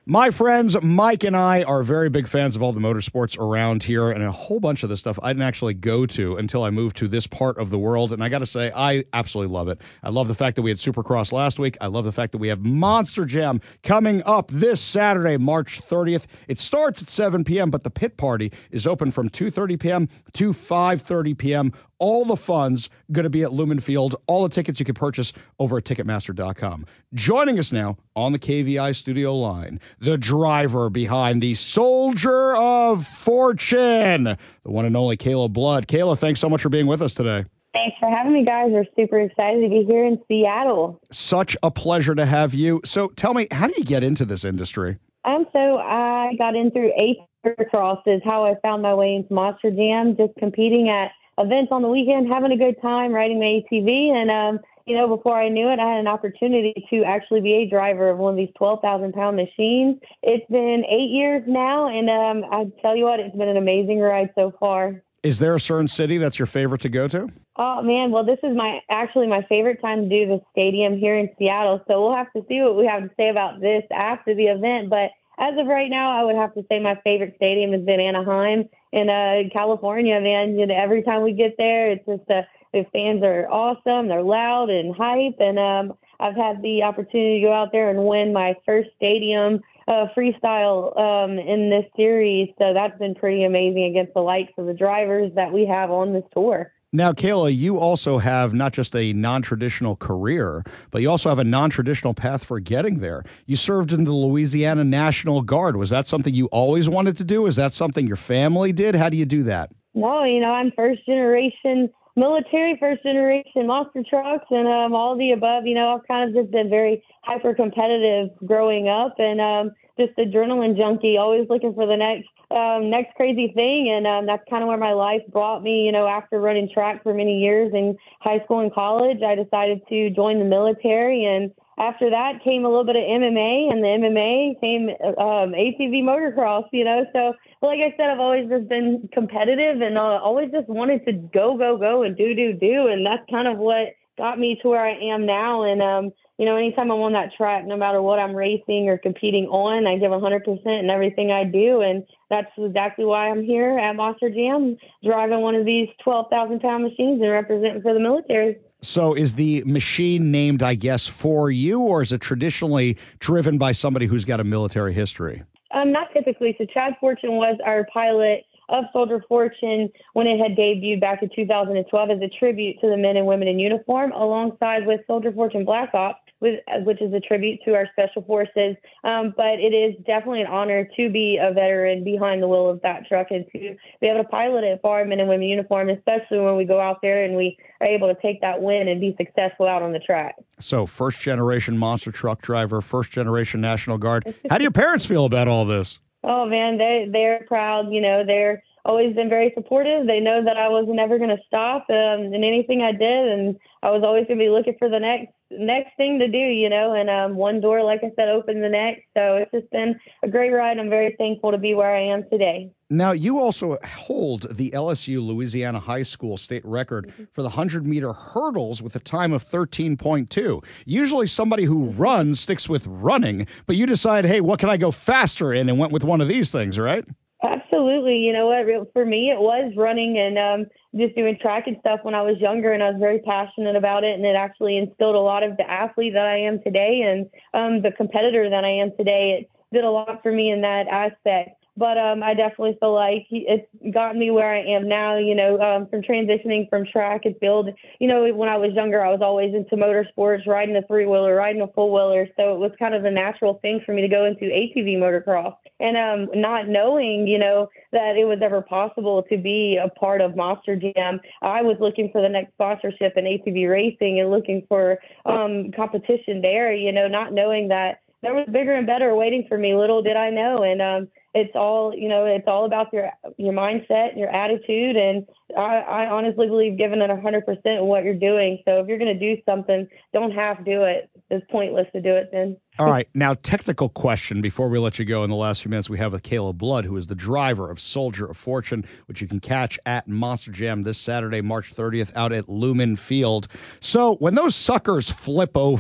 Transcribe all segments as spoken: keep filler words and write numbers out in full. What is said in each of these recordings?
My friends, Mike and I are very big fans of all the motorsports around here, and a whole bunch of the stuff I didn't actually go to until I moved to this part of the world. And I got to say, I absolutely love it. I love the fact that we had Supercross last week. I love the fact that we have Monster Jam coming up this Saturday, March thirtieth. It starts at seven p.m., but the pit party is open from two thirty p.m. to five thirty p.m. All the fun's going to be at Lumen Field. All the tickets you can purchase over at Ticketmaster dot com. Joining us now on the K V I studio line, the driver behind the Soldier of Fortune, the one and only Kayla Blood. Kayla, thanks so much for being with us today. Thanks for having me, guys. We're super excited to be here in Seattle. Such a pleasure to have you. So tell me, how do you get into this industry? Um, so I got in through eight Supercross is how I found my way into Monster Jam, just competing at events on the weekend, having a good time, riding my A T V. And, um, you know, before I knew it, I had an opportunity to actually be a driver of one of these twelve thousand pound machines. It's been eight years now, and um, I tell you what, it's been an amazing ride so far. Is there a certain city that's your favorite to go to? Oh, man. Well, this is my actually my favorite time to do the stadium here in Seattle. So we'll have to see what we have to say about this after the event. But as of right now, I would have to say my favorite stadium has been Anaheim in uh, California, man. You know, every time we get there, it's just uh, the fans are awesome. They're loud and hype. And um, I've had the opportunity to go out there and win my first stadium uh, freestyle um, in this series. So that's been pretty amazing against the likes of the drivers that we have on this tour. Now, Kayla, you also have not just a non-traditional career, but you also have a non-traditional path for getting there. You served in the Louisiana National Guard. Was that something you always wanted to do? Is that something your family did? How do you do that? No, you know, I'm first generation military, first generation monster trucks, and um, all the above. You know, I've kind of just been very hyper competitive growing up, and um, just adrenaline junkie, always looking for the next um, next crazy thing. And um, that's kind of where my life brought me. You know, after running track for many years in high school and college, I decided to join the military. And after that came a little bit of M M A, and the M M A came um, A T V motocross, you know. So, like I said, I've always just been competitive and uh, always just wanted to go, go, go and do, do, do. And that's kind of what got me to where I am now. And, um, you know, anytime I'm on that track, no matter what I'm racing or competing on, I give one hundred percent in everything I do. And that's exactly why I'm here at Monster Jam, driving one of these twelve thousand pound machines and representing for the military. So is the machine named, I guess, for you, or is it traditionally driven by somebody who's got a military history? Um, not typically. So Chad Fortune was our pilot of Soldier of Fortune when it had debuted back in two thousand twelve as a tribute to the men and women in uniform, alongside with Soldier of Fortune Black Ops, with, which is a tribute to our special forces. Um, but it is definitely an honor to be a veteran behind the wheel of that truck and to be able to pilot it for our men and women uniform, especially when we go out there and we are able to take that win and be successful out on the track. So first generation monster truck driver, first generation National Guard. How do your parents feel about all this? Oh, man, they, they're proud. You know, they're always been very supportive. They know that I was never going to stop um, in anything I did, and I was always going to be looking for the next next thing to do, you know, and um, one door, like I said, opened the next. So it's just been a great ride. I'm very thankful to be where I am today. Now, you also hold the L S U Louisiana High School state record for the one hundred meter hurdles with a time of thirteen point two. Usually somebody who runs sticks with running, but you decide, hey, what can I go faster in, and went with one of these things, right? Absolutely. You know what? For me, it was running and um, just doing track and stuff when I was younger, and I was very passionate about it, and it actually instilled a lot of the athlete that I am today and um, the competitor that I am today. It did a lot for me in that aspect. But um, I definitely feel like it's gotten me where I am now, you know, um, from transitioning from track and field. You know, when I was younger, I was always into motorsports, riding a three-wheeler, riding a four-wheeler. So it was kind of a natural thing for me to go into A T V motocross. And um, not knowing, you know, that it was ever possible to be a part of Monster Jam, I was looking for the next sponsorship in A T V racing and looking for um, competition there, you know, not knowing that there was bigger and better waiting for me. Little did I know. And um, it's all, you know, it's all about your your mindset and your attitude. And I, I honestly believe giving it one hundred percent of what you're doing. So if you're going to do something, don't half do it. It's pointless to do it then. All right. Now, technical question before we let you go in the last few minutes we have with Kayla Blood, who is the driver of Soldier of Fortune, which you can catch at Monster Jam this Saturday, March thirtieth, out at Lumen Field. So when those suckers flip over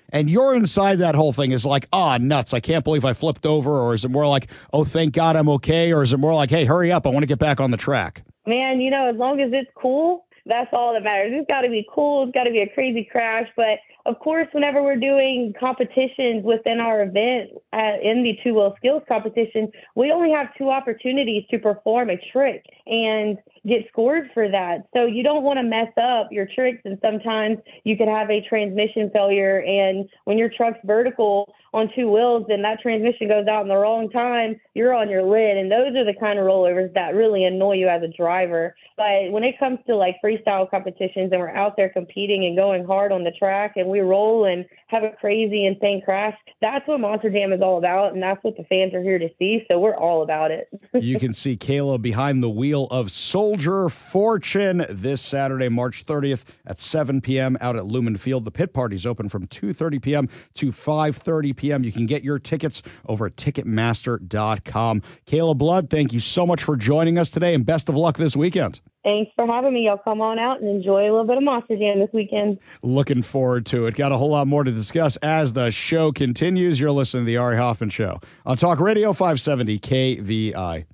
and you're inside that whole thing, is like, ah, oh, nuts, I can't believe I flipped over? Or is it more like, oh, thank God I'm okay? Or is it more like, hey, hurry up, I want to get back on the track? Man, you know, as long as it's cool, that's all that matters. It's got to be cool. It's got to be a crazy crash. But, of course, whenever we're doing competitions within our event uh, in the two-wheel skills competition, we only have two opportunities to perform a trick and get scored for that. So you don't want to mess up your tricks, and sometimes you could have a transmission failure. And when your truck's vertical on two wheels and that transmission goes out in the wrong time, you're on your lid. And those are the kind of rollovers that really annoy you as a driver. But when it comes to like freestyle competitions and we're out there competing and going hard on the track and we roll and have a crazy, insane crash, that's what Monster Jam is all about. And that's what the fans are here to see. So we're all about it. You can see Kayla behind the wheel of Soldier Fortune this Saturday, March thirtieth at seven p.m. out at Lumen Field. The pit party's open from two thirty p.m. to five thirty p.m. You can get your tickets over at ticketmaster dot com. Kayla Blood, thank you so much for joining us today, and best of luck this weekend. Thanks for having me. Y'all come on out and enjoy a little bit of Monster Jam this weekend. Looking forward to it. Got a whole lot more to discuss as the show continues. You're listening to The Ari Hoffman Show on Talk Radio five seventy K V I.